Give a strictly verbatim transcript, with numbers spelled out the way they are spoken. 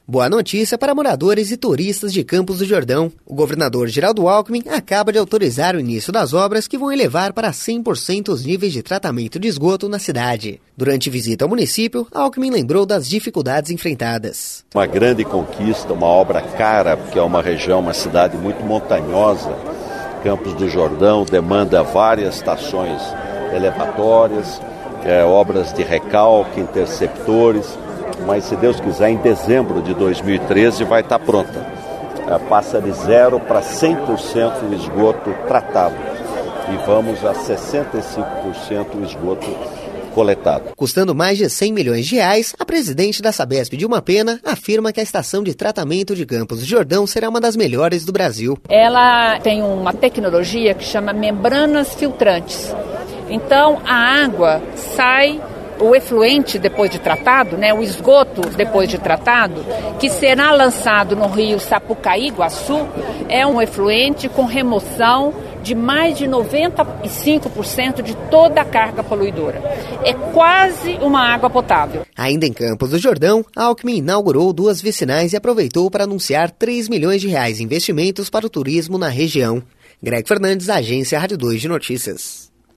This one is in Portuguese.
Boa notícia para moradores e turistas de Campos do Jordão. O governador Geraldo Alckmin acaba de autorizar o início das obras que vão elevar para cem por cento os níveis de tratamento de esgoto na cidade. Durante visita ao município, Alckmin lembrou das dificuldades enfrentadas. Uma grande conquista, uma obra cara, porque é uma região, uma cidade muito montanhosa. Campos do Jordão demanda várias estações elevatórias, é, obras de recalque, interceptores, mas se Deus quiser, em dezembro de dois mil e treze vai estar pronta. É, passa de zero para cem por cento o esgoto tratado e vamos a sessenta e cinco por cento o esgoto coletado. Custando mais de cem milhões de reais, a presidente da Sabesp, Dilma Pena, afirma que a estação de tratamento de Campos do Jordão será uma das melhores do Brasil. Ela tem uma tecnologia que chama membranas filtrantes. Então, a água sai, o efluente depois de tratado, né, o esgoto depois de tratado, que será lançado no rio Sapucaí, Iguaçu, é um efluente com remoção de mais de noventa e cinco por cento de toda a carga poluidora. É quase uma água potável. Ainda em Campos do Jordão, Alckmin inaugurou duas vicinais e aproveitou para anunciar três milhões de reais em investimentos para o turismo na região. Greg Fernandes, Agência Rádio dois de Notícias.